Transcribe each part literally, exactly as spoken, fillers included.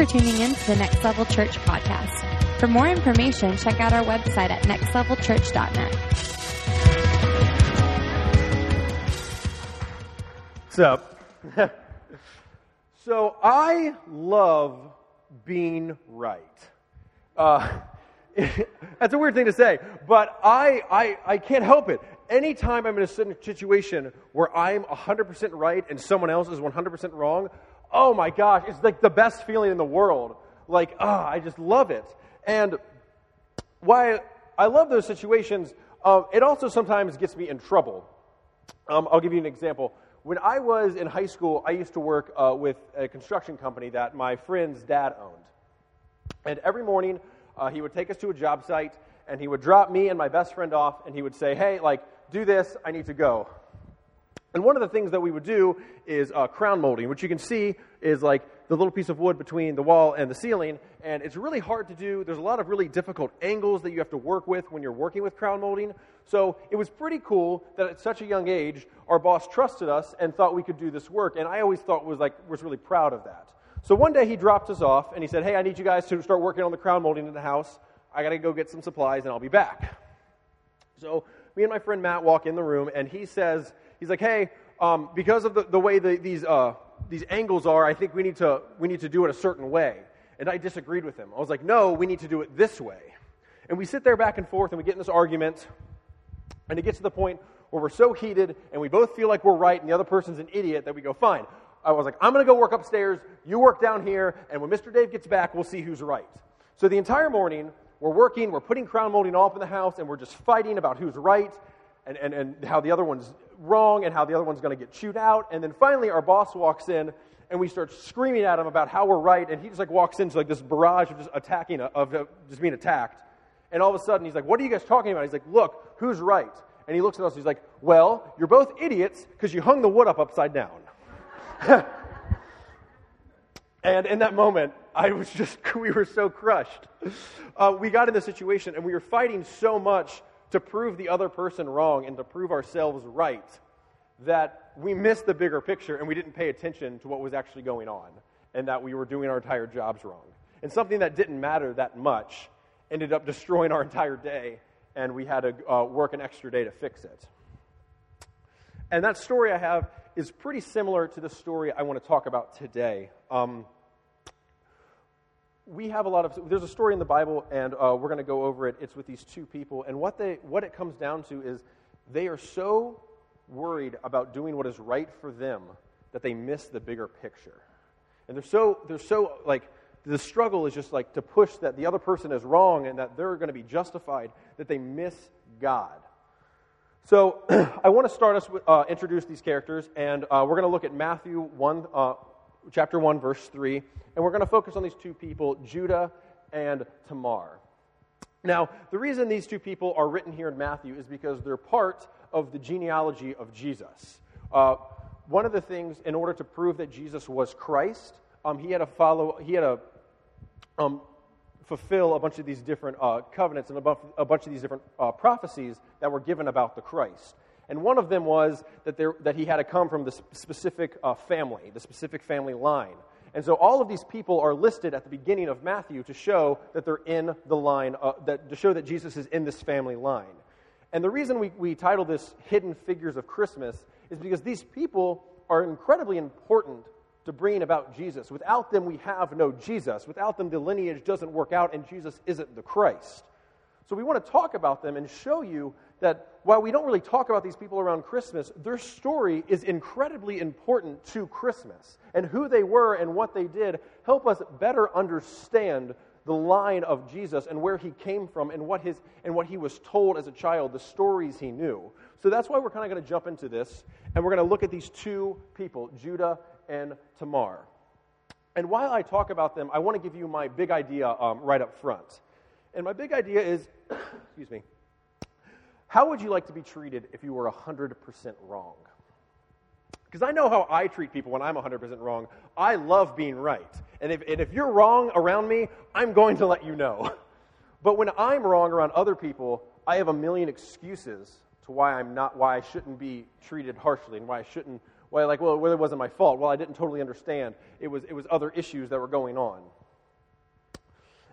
tuning in to the Next Level Church podcast. For more information, check out our website at next level church dot net. What's up? So I love being right. Uh, that's a weird thing to say, but I, I, I can't help it. Anytime I'm in a certain situation where I'm one hundred percent right and someone else is one hundred percent wrong, oh my gosh, it's like the best feeling in the world. Like, ah, oh, I just love it. And why I love those situations, uh, it also sometimes gets me in trouble. Um, I'll give you an example. When I was in high school, I used to work uh, with a construction company that my friend's dad owned. And every morning, uh, he would take us to a job site, and he would drop me and my best friend off, and he would say, hey, like, do this, I need to go. And one of the things that we would do is uh, crown molding, which you can see is like the little piece of wood between the wall and the ceiling, and it's really hard to do. There's a lot of really difficult angles that you have to work with when you're working with crown molding. So it was pretty cool that at such a young age, our boss trusted us and thought we could do this work, and I always thought was like was really proud of that. So one day he dropped us off, and he said, hey, I need you guys to start working on the crown molding in the house. I got to go get some supplies, and I'll be back. So me and my friend Matt walk in the room, and he says, he's like, hey, um, because of the, the way the, these uh, these angles are, I think we need to we need to do it a certain way. And I disagreed with him. I was like, no, we need to do it this way. And we sit there back and forth, and we get in this argument, and it gets to the point where we're so heated, and we both feel like we're right, and the other person's an idiot, that we go, fine. I was like, I'm going to go work upstairs, you work down here, and when Mister Dave gets back, we'll see who's right. So the entire morning, we're working, we're putting crown molding all up in the house, and we're just fighting about who's right, and, and, and how the other one's wrong, and how the other one's going to get chewed out. And then finally, our boss walks in, and we start screaming at him about how we're right, and he just like walks into like this barrage of just attacking, of uh, just being attacked. And all of a sudden, he's like, what are you guys talking about? He's like, look, who's right? And he looks at us, he's like, well, you're both idiots because you hung the wood up upside down. And in that moment, I was just, we were so crushed. Uh, we got in this situation, and we were fighting so much to prove the other person wrong and to prove ourselves right that we missed the bigger picture, and we didn't pay attention to what was actually going on, and that we were doing our entire jobs wrong. And something that didn't matter that much ended up destroying our entire day, and we had to uh, work an extra day to fix it. And that story I have is pretty similar to the story I want to talk about today. Um, we have a lot of, there's a story in the Bible, and uh, we're going to go over it. It's with these two people, and what they, what it comes down to is they are so worried about doing what is right for them that they miss the bigger picture. And they're so, they're so, like, the struggle is just like to push that the other person is wrong and that they're going to be justified, that they miss God. So I want to start us with, uh, introduce these characters, and uh, we're going to look at Matthew one, uh, chapter one, verse three, and we're going to focus on these two people, Judah and Tamar. Now, the reason these two people are written here in Matthew is because they're part of the genealogy of Jesus. Uh, one of the things, in order to prove that Jesus was Christ, um, he had to follow, he had to um, fulfill a bunch of these different uh, covenants and a bunch, a bunch of these different uh, prophecies that were given about the Christ. And one of them was that there, that he had to come from the specific uh, family, the specific family line. And so all of these people are listed at the beginning of Matthew to show that they're in the line, uh, that to show that Jesus is in this family line. And the reason we, we title this Hidden Figures of Christmas is because these people are incredibly important to bringing about Jesus. Without them, we have no Jesus. Without them, the lineage doesn't work out, and Jesus isn't the Christ. So we want to talk about them and show you that while we don't really talk about these people around Christmas, their story is incredibly important to Christmas. And who they were and what they did help us better understand the line of Jesus and where he came from and what his and what he was told as a child, the stories he knew. So that's why we're kind of going to jump into this, and we're going to look at these two people, Judah and Tamar. And while I talk about them, I want to give you my big idea um, right up front. And my big idea is, excuse me, how would you like to be treated if you were one hundred percent wrong? Because I know how I treat people when I'm one hundred percent wrong. I love being right. And if, and if you're wrong around me, I'm going to let you know. But when I'm wrong around other people, I have a million excuses to why I'm not, why I shouldn't be treated harshly and why I shouldn't, why like, well, well, it wasn't my fault. Well, I didn't totally understand. It was, it was other issues that were going on.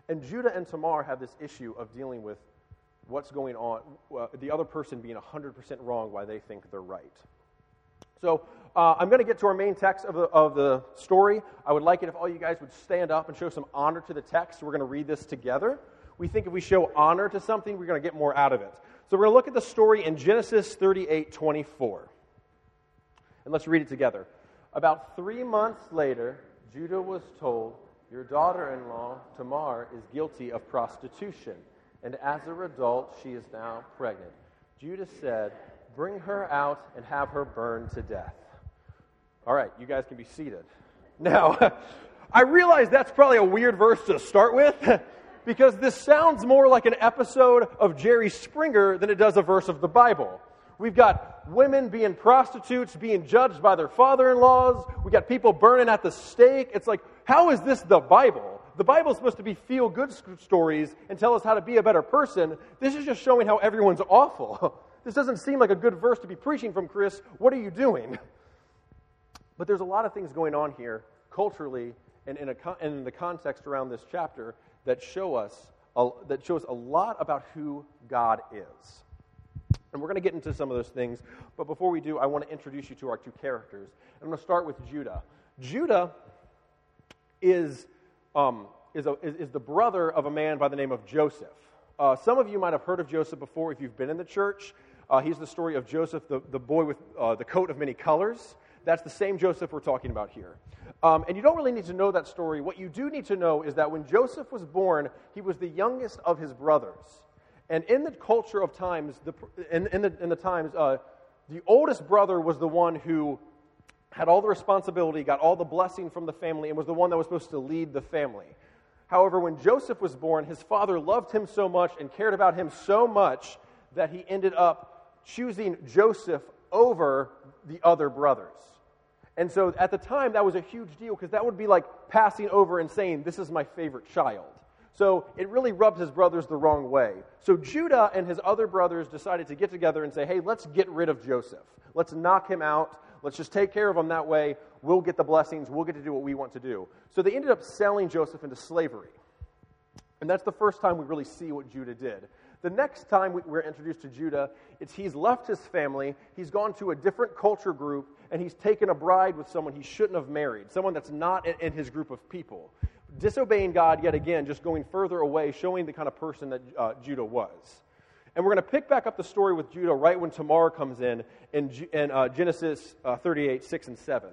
And Judah and Tamar have this issue of dealing with what's going on, uh, the other person being one hundred percent wrong while they think they're right. So uh, I'm going to get to our main text of the, of the story. I would like it if all you guys would stand up and show some honor to the text. We're going to read this together. We think if we show honor to something, we're going to get more out of it. So we're going to look at the story in Genesis thirty-eight twenty-four. And let's read it together. About three months later, Judah was told, "Your daughter-in-law, Tamar, is guilty of prostitution, and as a result, she is now pregnant." Judah said, "Bring her out and have her burned to death." All right, you guys can be seated. Now, I realize that's probably a weird verse to start with, because this sounds more like an episode of Jerry Springer than it does a verse of the Bible. We've got women being prostitutes, being judged by their father-in-laws. We got people burning at the stake. It's like, how is this the Bible? The Bible is supposed to be feel-good stories and tell us how to be a better person. This is just showing how everyone's awful. This doesn't seem like a good verse to be preaching from, Chris. What are you doing? But there's a lot of things going on here culturally and in, a, and in the context around this chapter that show us a, that shows a lot about who God is. And we're going to get into some of those things. But before we do, I want to introduce you to our two characters. I'm going to start with Judah. Judah is um, is, a, is, is the brother of a man by the name of Joseph. Uh, some of you might have heard of Joseph before if you've been in the church. Uh, he's the story of Joseph, the, the boy with uh, the coat of many colors. That's the same Joseph we're talking about here. Um, and you don't really need to know that story. What you do need to know is that when Joseph was born, he was the youngest of his brothers. And in the culture of times, the, in, in, the, in the times, uh, the oldest brother was the one who had all the responsibility, got all the blessing from the family, and was the one that was supposed to lead the family. However, when Joseph was born, his father loved him so much and cared about him so much that he ended up choosing Joseph over the other brothers. And so at the time, that was a huge deal because that would be like passing over and saying, "This is my favorite child." So it really rubbed his brothers the wrong way. So Judah and his other brothers decided to get together and say, "Hey, let's get rid of Joseph. Let's knock him out. Let's just take care of him that way. We'll get the blessings. We'll get to do what we want to do." So they ended up selling Joseph into slavery. And that's the first time we really see what Judah did. The next time we're introduced to Judah, it's he's left his family, he's gone to a different culture group, and he's taken a bride with someone he shouldn't have married, someone that's not in his group of people. Disobeying God yet again, just going further away, showing the kind of person that uh, Judah was. And we're going to pick back up the story with Judah right when Tamar comes in, in, in uh, Genesis uh, thirty-eight, six and seven.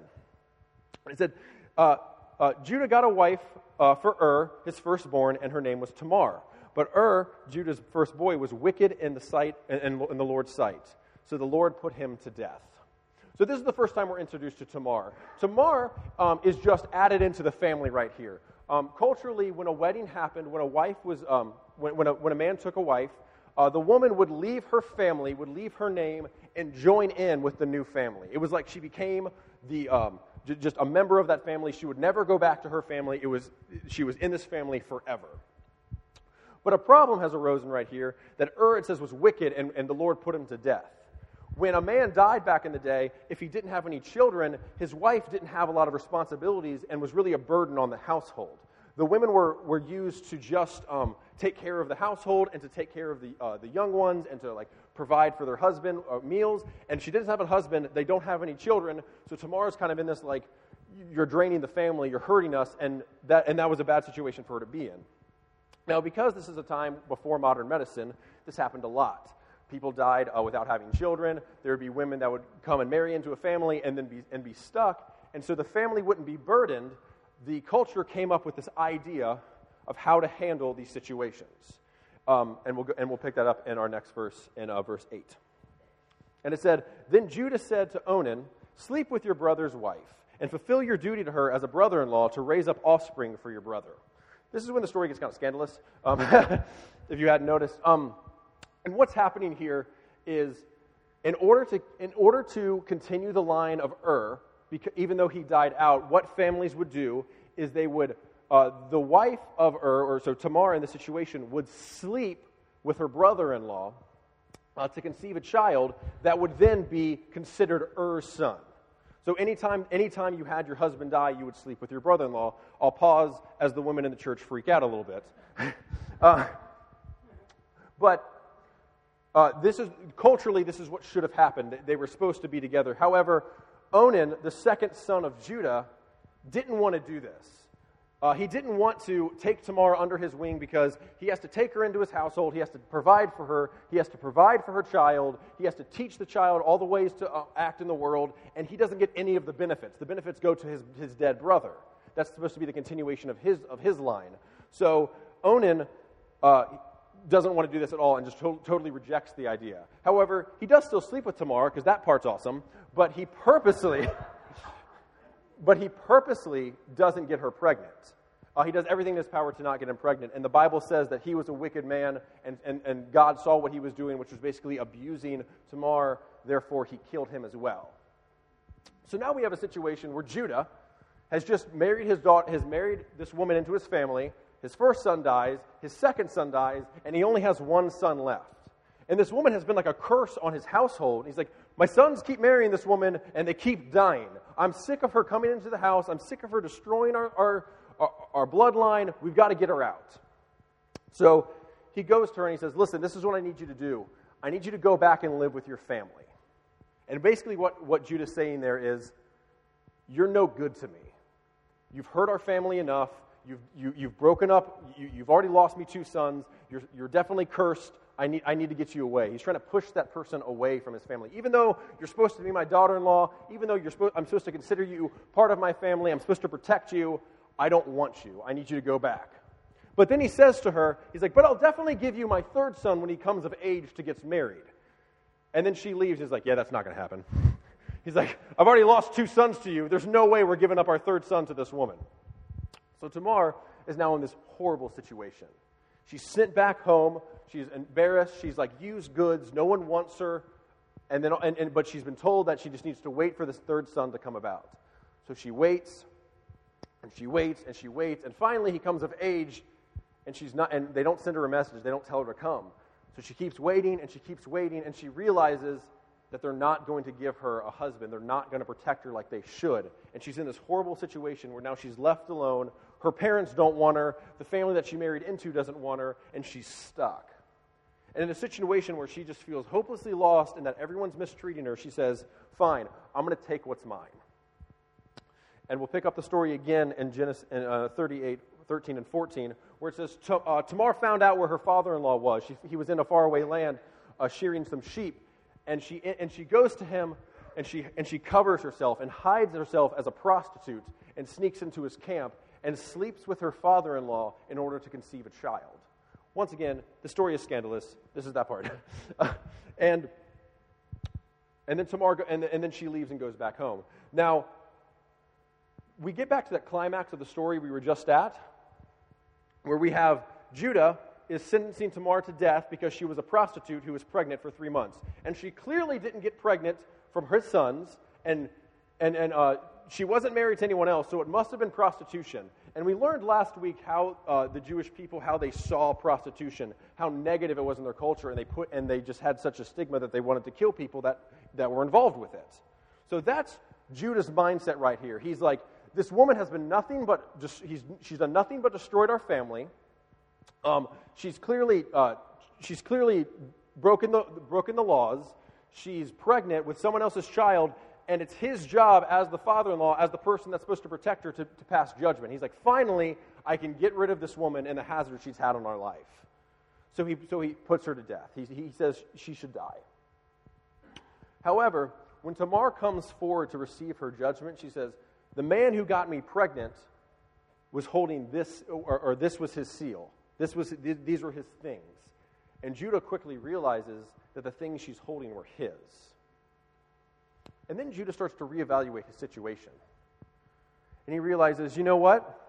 It said, uh, uh, Judah got a wife uh, for Ur, his firstborn, and her name was Tamar. But Ur, Judah's first boy, was wicked in the sight in, in the Lord's sight. So the Lord put him to death. So this is the first time we're introduced to Tamar. Tamar um, is just added into the family right here. Um, culturally, when a wedding happened, when a wife was, um, when, when, a, when a man took a wife, uh, the woman would leave her family, would leave her name, and join in with the new family. It was like she became the um, j- just a member of that family. She would never go back to her family. It was she was in this family forever. But a problem has arisen right here that Ur, it says, was wicked, and, and the Lord put him to death. When a man died back in the day, if he didn't have any children, his wife didn't have a lot of responsibilities and was really a burden on the household. The women were, were used to just um, take care of the household and to take care of the uh, the young ones and to like provide for their husband uh, meals. And she doesn't have a husband. They don't have any children. So Tamar's kind of in this like, you're draining the family, you're hurting us, and that and that was a bad situation for her to be in. Now, because this is a time before modern medicine, this happened a lot. People died uh, without having children. There would be women that would come and marry into a family and then be and be stuck. And so the family wouldn't be burdened. The culture came up with this idea of how to handle these situations. Um, and we'll go, and we'll pick that up in our next verse, in uh, verse eight. And it said, "Then Judah said to Onan, 'Sleep with your brother's wife, and fulfill your duty to her as a brother-in-law to raise up offspring for your brother.'" This is when the story gets kind of scandalous, um, if you hadn't noticed. Um, and what's happening here is, in order to in order to continue the line of Ur, because, even though he died out, what families would do is they would, uh, the wife of Ur, or so Tamar in the situation, would sleep with her brother-in-law uh, to conceive a child that would then be considered Ur's son. So anytime, anytime you had your husband die, you would sleep with your brother-in-law. I'll pause as the women in the church freak out a little bit. uh, but uh, this is culturally, this is what should have happened. They were supposed to be together. However, Onan, the second son of Judah, didn't want to do this. Uh, he didn't want to take Tamar under his wing because he has to take her into his household, he has to provide for her, he has to provide for her child, he has to teach the child all the ways to uh, act in the world, and he doesn't get any of the benefits. The benefits go to his, his dead brother. That's supposed to be the continuation of his of his line. So Onan uh, doesn't want to do this at all and just to- totally rejects the idea. However, he does still sleep with Tamar because that part's awesome, but he purposely... But he purposely doesn't get her pregnant. Uh, he does everything in his power to not get him pregnant. And the Bible says that he was a wicked man, and, and, and God saw what he was doing, which was basically abusing Tamar. Therefore, he killed him as well. So now we have a situation where Judah has just married his daughter, has married this woman into his family. His first son dies, his second son dies, and he only has one son left. And this woman has been like a curse on his household. He's like, my sons keep marrying this woman, and they keep dying. I'm sick of her coming into the house. I'm sick of her destroying our, our, our, our bloodline. We've got to get her out. So he goes to her and he says, listen, this is what I need you to do. I need you to go back and live with your family. And basically what, what Judah's saying there is, you're no good to me. You've hurt our family enough. You've, you, you've broken up. You, you've already lost me two sons. You're, you're definitely cursed. I need, I need to get you away. He's trying to push that person away from his family. Even though you're supposed to be my daughter-in-law, even though you're supposed, I'm supposed to consider you part of my family, I'm supposed to protect you, I don't want you. I need you to go back. But then he says to her, he's like, but I'll definitely give you my third son when he comes of age to get married. And then she leaves. He's like, yeah, that's not going to happen. He's like, I've already lost two sons to you. There's no way we're giving up our third son to this woman. So Tamar is now in this horrible situation. She's sent back home. She's embarrassed. She's like used goods. No one wants her. And then, and, and, but she's been told that she just needs to wait for this third son to come about. So she waits, and she waits, and she waits, and finally he comes of age, and she's not. And they don't send her a message. They don't tell her to come. So she keeps waiting, and she keeps waiting, and she realizes that they're not going to give her a husband. They're not going to protect her like they should. And she's in this horrible situation where now she's left alone. Her parents don't want her. The family that she married into doesn't want her, and she's stuck. And in a situation where she just feels hopelessly lost and that everyone's mistreating her, she says, fine, I'm going to take what's mine. And we'll pick up the story again in Genesis in, uh, thirty-eight, thirteen and fourteen, where it says, uh, Tamar found out where her father-in-law was. She, he was in a faraway land uh, shearing some sheep. And she and she goes to him, and she and she covers herself and hides herself as a prostitute and sneaks into his camp and sleeps with her father-in-law in order to conceive a child. Once again, the story is scandalous. This is that part. and and then Tamar go, and, and then she leaves and goes back home. Now, we get back to that climax of the story we were just at, where we have Judah is sentencing Tamar to death because she was a prostitute who was pregnant for three months. And she clearly didn't get pregnant from her sons, and and and uh, she wasn't married to anyone else, so it must have been prostitution. And we learned last week how uh, the Jewish people, how they saw prostitution, how negative it was in their culture, and they put and they just had such a stigma that they wanted to kill people that, that were involved with it. So that's Judah's mindset right here. He's like, this woman has been nothing but just, he's, she's done nothing but destroyed our family. Um, she's clearly uh, she's clearly broken the broken the laws. She's pregnant with someone else's child, and it's his job as the father-in-law, as the person that's supposed to protect her, to, to pass judgment. He's like, finally, I can get rid of this woman and the hazard she's had on our life. So he so he puts her to death. He he says she should die. However, when Tamar comes forward to receive her judgment, she says, the man who got me pregnant was holding this, or, or this was his seal. This was these were his things. And Judah quickly realizes that the things she's holding were his. And then Judah starts to reevaluate his situation. And he realizes, you know what?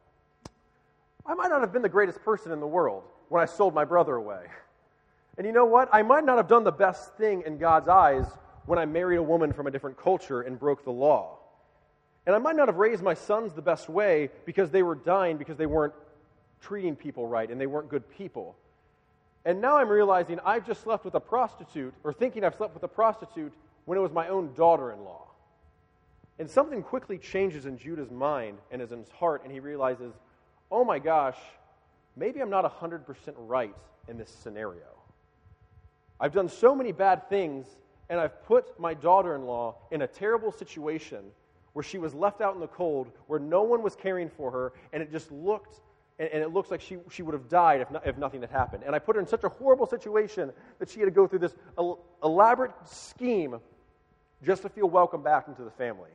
I might not have been the greatest person in the world when I sold my brother away. And you know what? I might not have done the best thing in God's eyes when I married a woman from a different culture and broke the law. And I might not have raised my sons the best way because they were dying because they weren't treating people right and they weren't good people. And now I'm realizing I've just slept with a prostitute, or thinking I've slept with a prostitute when it was my own daughter-in-law. And something quickly changes in Judah's mind and in his heart, and he realizes, oh my gosh, maybe I'm not one hundred percent right in this scenario. I've done so many bad things, and I've put my daughter-in-law in a terrible situation where she was left out in the cold, where no one was caring for her, and it just looked, and, and it looks like she, she would have died if, not, if nothing had happened. And I put her in such a horrible situation that she had to go through this el- elaborate scheme just to feel welcome back into the family.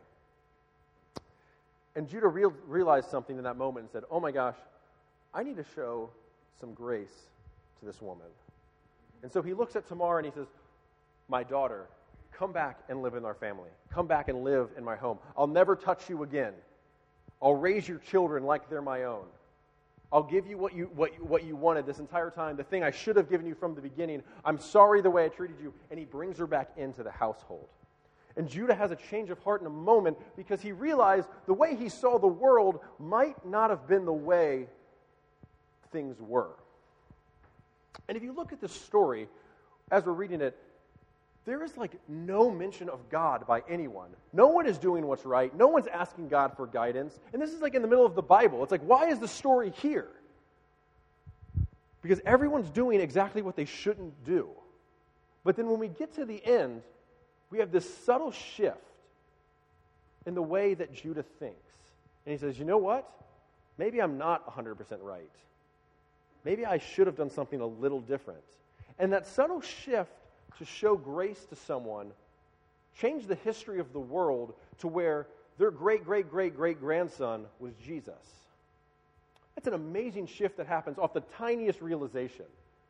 And Judah real, realized something in that moment and said, oh my gosh, I need to show some grace to this woman. And so he looks at Tamar and he says, my daughter, come back and live in our family. Come back and live in my home. I'll never touch you again. I'll raise your children like they're my own. I'll give you what you what you, what you wanted this entire time, the thing I should have given you from the beginning. I'm sorry the way I treated you. And he brings her back into the household. And Judah has a change of heart in a moment because he realized the way he saw the world might not have been the way things were. And if you look at this story, as we're reading it, there is like no mention of God by anyone. No one is doing what's right. No one's asking God for guidance. And this is like in the middle of the Bible. It's like, why is the story here? Because everyone's doing exactly what they shouldn't do. But then when we get to the end, we have this subtle shift in the way that Judah thinks. And he says, you know what? Maybe I'm not one hundred percent right. Maybe I should have done something a little different. And that subtle shift to show grace to someone changed the history of the world to where their great-great-great-great-grandson was Jesus. That's an amazing shift that happens off the tiniest realization.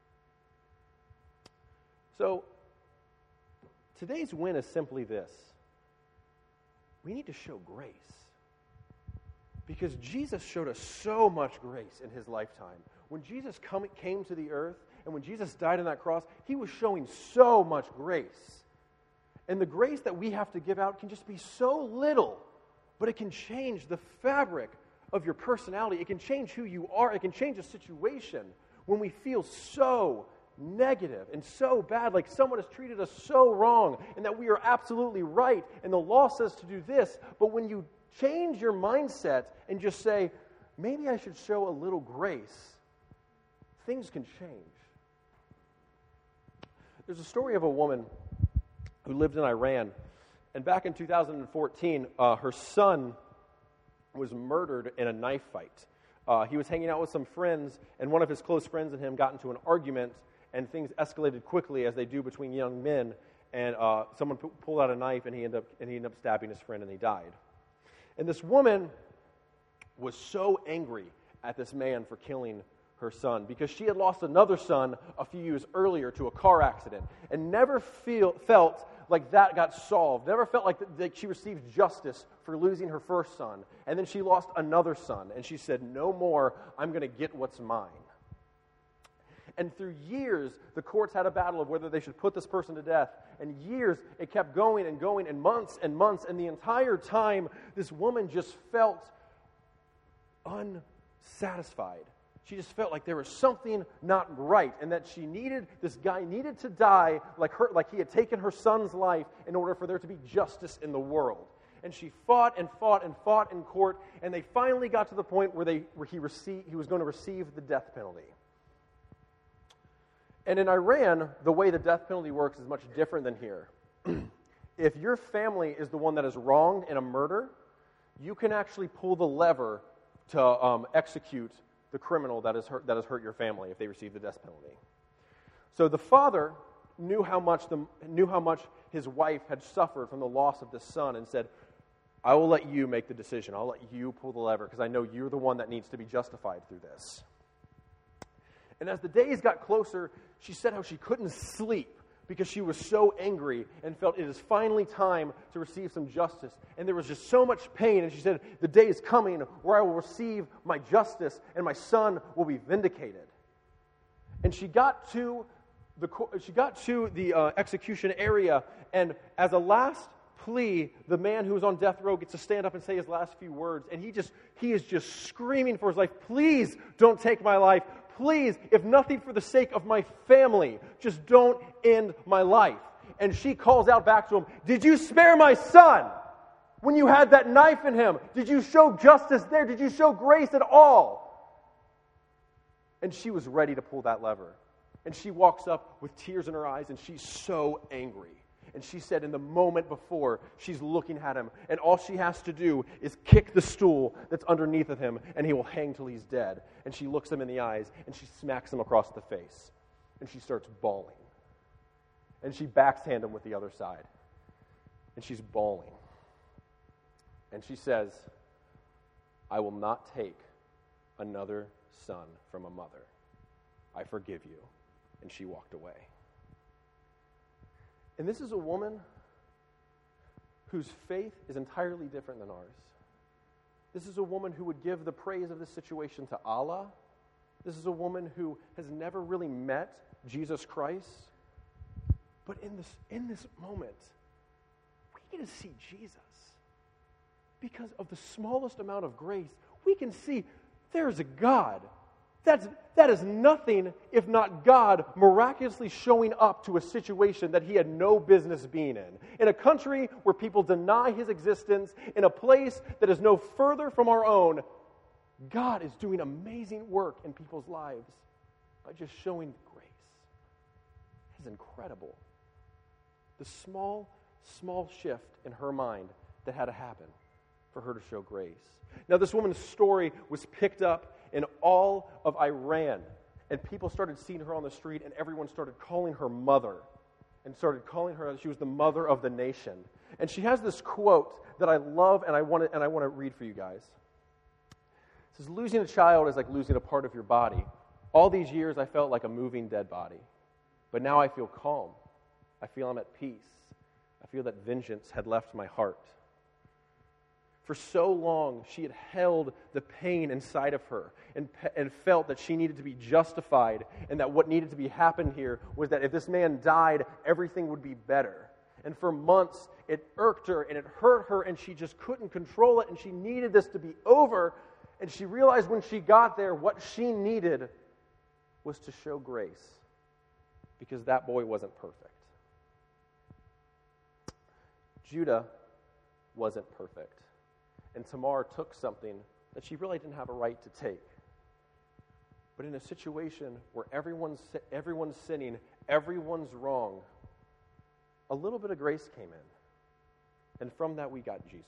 So, today's win is simply this. We need to show grace. Because Jesus showed us so much grace in his lifetime. When Jesus come, came to the earth, and when Jesus died on that cross, he was showing so much grace. And the grace that we have to give out can just be so little, but it can change the fabric of your personality. It can change who you are. It can change a situation when we feel so negative and so bad, like someone has treated us so wrong, and that we are absolutely right, and the law says to do this. But when you change your mindset and just say, maybe I should show a little grace, things can change. There's a story of a woman who lived in Iran, and back in two thousand fourteen, uh, her son was murdered in a knife fight. Uh, he was hanging out with some friends, and one of his close friends and him got into an argument, and things escalated quickly as they do between young men, and uh, someone p- pulled out a knife, and he ended up and he ended up stabbing his friend, and he died. And this woman was so angry at this man for killing her son because she had lost another son a few years earlier to a car accident and never feel, felt like that got solved, never felt like that, that she received justice for losing her first son. And then she lost another son, and she said, no more, I'm going to get what's mine. And through years, the courts had a battle of whether they should put this person to death. And years, it kept going and going, and months and months. And the entire time, this woman just felt unsatisfied. She just felt like there was something not right, and that she needed, this guy needed to die like her, like he had taken her son's life in order for there to be justice in the world. And she fought and fought and fought in court, and they finally got to the point where they where he received he was going to receive the death penalty. And in Iran, the way the death penalty works is much different than here. If your family is the one that is wronged in a murder, you can actually pull the lever to um, execute the criminal that has hurt that has hurt your family if they receive the death penalty. So the father knew how much the knew how much his wife had suffered from the loss of this son, and said, I will let you make the decision. I'll let you pull the lever because I know you're the one that needs to be justified through this. And as the days got closer, she said how she couldn't sleep because she was so angry and felt it is finally time to receive some justice. And there was just so much pain. And she said, the day is coming where I will receive my justice and my son will be vindicated. And she got to the she got to the uh, execution area, and as a last plea, the man who was on death row gets to stand up and say his last few words. And he just he is just screaming for his life. Please don't take my life. Please, if nothing for the sake of my family, just don't end my life. And she calls out back to him, did you spare my son? When you had that knife in him, did you show justice there? Did you show grace at all? And she was ready to pull that lever. And she walks up with tears in her eyes, and she's so angry. And she said in the moment before, she's looking at him, and all she has to do is kick the stool that's underneath of him, and he will hang till he's dead. And she looks him in the eyes, and she smacks him across the face. And she starts bawling. And she backhand him with the other side. And she's bawling. And she says, I will not take another son from a mother. I forgive you. And she walked away. And this is a woman whose faith is entirely different than ours. This is a woman who would give the praise of this situation to Allah. This is a woman who has never really met Jesus Christ. But in this, in this moment, we get to see Jesus. Because of the smallest amount of grace, we can see there's a God. That's, that is nothing if not God miraculously showing up to a situation that he had no business being in. In a country where people deny his existence, in a place that is no further from our own, God is doing amazing work in people's lives by just showing grace. It's incredible. The small, small shift in her mind that had to happen for her to show grace. Now, this woman's story was picked up in all of Iran, and people started seeing her on the street, and everyone started calling her mother, and started calling her, she was the mother of the nation. And she has this quote that I love, and I want to, and I want to read for you guys. It says, losing a child is like losing a part of your body. All these years, I felt like a moving dead body, but now I feel calm. I feel I'm at peace. I feel that vengeance had left my heart. For so long, she had held the pain inside of her and, and felt that she needed to be justified and that what needed to be happen here was that if this man died, everything would be better. And for months, it irked her and it hurt her and she just couldn't control it and she needed this to be over. And she realized when she got there, what she needed was to show grace because that boy wasn't perfect. Judah wasn't perfect. And Tamar took something that she really didn't have a right to take. But in a situation where everyone's, everyone's sinning, everyone's wrong, a little bit of grace came in. And from that we got Jesus.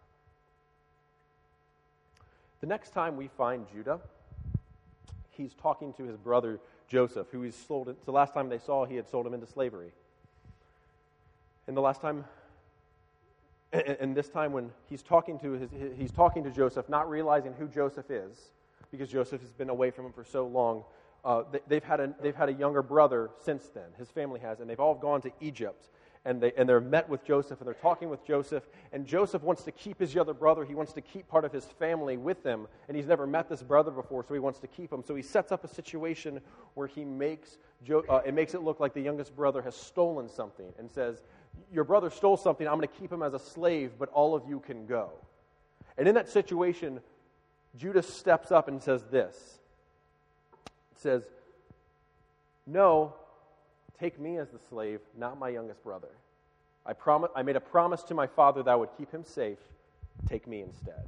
The next time we find Judah, he's talking to his brother Joseph, who he's sold it. The last time they saw, he had sold him into slavery. And the last time And this time when he's talking to his, he's talking to Joseph, not realizing who Joseph is, because Joseph has been away from him for so long. Uh, they, they've had a they've had a younger brother since then. His family has, and they've all gone to Egypt, and they and they're met with Joseph, and they're talking with Joseph. And Joseph wants to keep his other brother. He wants to keep part of his family with him, and he's never met this brother before, so he wants to keep him. So he sets up a situation where he makes jo- uh, it makes it look like the youngest brother has stolen something, and says, your brother stole something, I'm going to keep him as a slave, but all of you can go. And in that situation, Judah steps up and says this. It says, no, take me as the slave, not my youngest brother. I prom- I made a promise to my father that I would keep him safe. Take me instead.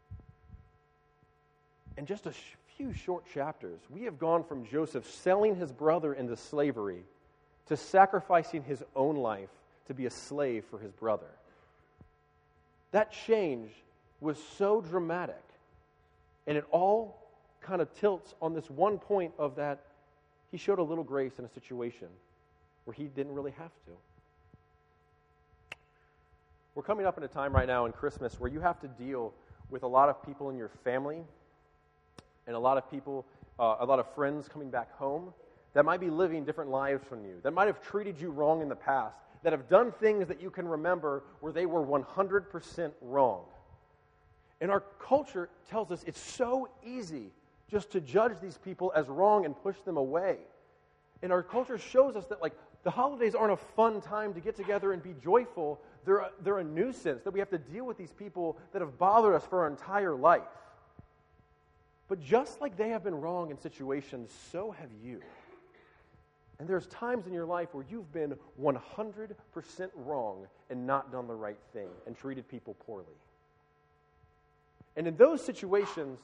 In just a sh- few short chapters, we have gone from Joseph selling his brother into slavery to sacrificing his own life to be a slave for his brother. That change was so dramatic, and it all kind of tilts on this one point of that he showed a little grace in a situation where he didn't really have to. We're coming up in a time right now in Christmas where you have to deal with a lot of people in your family and a lot of people, uh, a lot of friends coming back home that might be living different lives from you, that might have treated you wrong in the past, that have done things that you can remember where they were one hundred percent wrong. And our culture tells us it's so easy just to judge these people as wrong and push them away. And our culture shows us that, like, the holidays aren't a fun time to get together and be joyful. They're a, they're a nuisance, that we have to deal with these people that have bothered us for our entire life. But just like they have been wrong in situations, so have you. And there's times in your life where you've been one hundred percent wrong and not done the right thing and treated people poorly. And in those situations,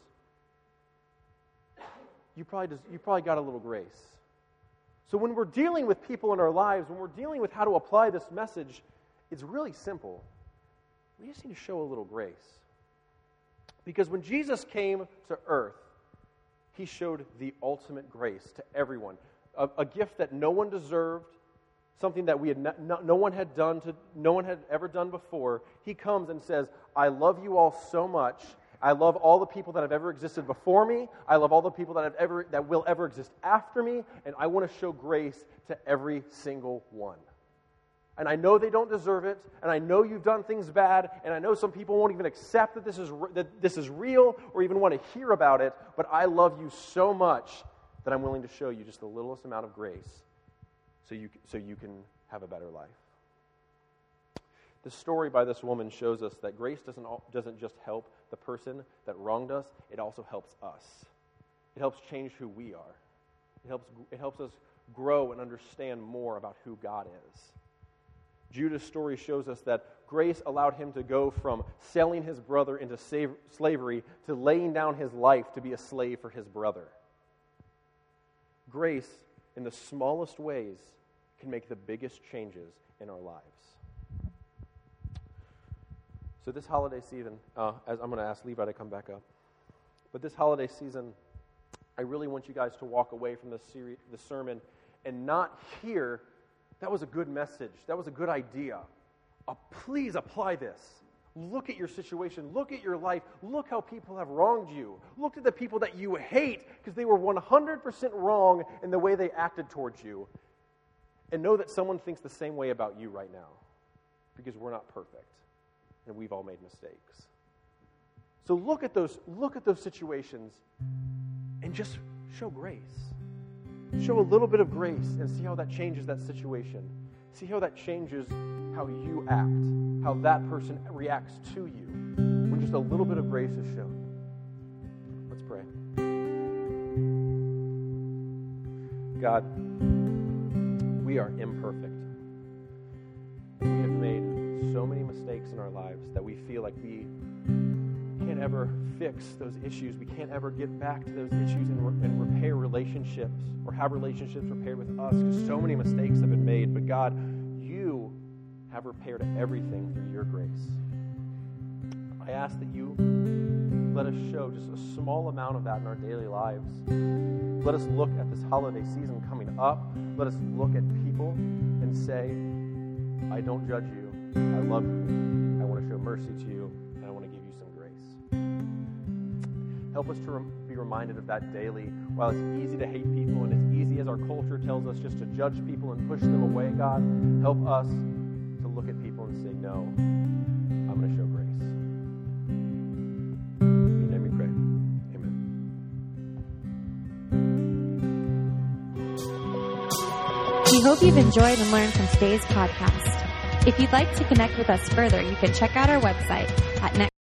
you probably, just, you probably got a little grace. So when we're dealing with people in our lives, when we're dealing with how to apply this message, it's really simple. We just need to show a little grace. Because when Jesus came to earth, he showed the ultimate grace to everyone. A, a gift that no one deserved, something that we had no, no, no one had done to no one had ever done before. He comes and says, I love you all so much. I love all the people that have ever existed before me. I love all the people that have ever that will ever exist after me, and I want to show grace to every single one. And I know they don't deserve it, and I know you've done things bad, and I know some people won't even accept that this is that this is real or even want to hear about it, but I love you so much that I'm willing to show you just the littlest amount of grace so you so you can have a better life. The story by this woman shows us that grace doesn't doesn't just help the person that wronged us, it also helps us. It helps change who we are. It helps it helps us grow and understand more about who God is. Judah's story shows us that grace allowed him to go from selling his brother into save, slavery to laying down his life to be a slave for his brother. Grace, in the smallest ways, can make the biggest changes in our lives. So this holiday season, uh, as I'm going to ask Levi to come back up, but this holiday season, I really want you guys to walk away from this series, this sermon, and not hear, that was a good message, that was a good idea. Uh, please apply this. Look at your situation. Look at your life. Look how people have wronged you. Look at the people that you hate because they were one hundred percent wrong in the way they acted towards you. And know that someone thinks the same way about you right now because we're not perfect and we've all made mistakes. So look at those, look at those situations and just show grace. Show a little bit of grace and see how that changes that situation. See how that changes how you act, how that person reacts to you when just a little bit of grace is shown. Let's pray. God, we are imperfect. We have made so many mistakes in our lives that we feel like we can't ever fix those issues. We can't ever get back to those issues and, re- and repair relationships or have relationships repaired with us because so many mistakes have been made. But God, you have repaired everything through your grace. I ask that you let us show just a small amount of that in our daily lives. Let us look at this holiday season coming up. Let us look at people and say, I don't judge you. I love you. I want to show mercy to you, and I want to give you some grace. Help us to rem- be reminded of that daily. While it's easy to hate people and as easy as our culture tells us just to judge people and push them away, God, help us to look at people and say, no, I'm going to show grace. In your name we pray. Amen. We hope you've enjoyed and learned from today's podcast. If you'd like to connect with us further, you can check out our website at next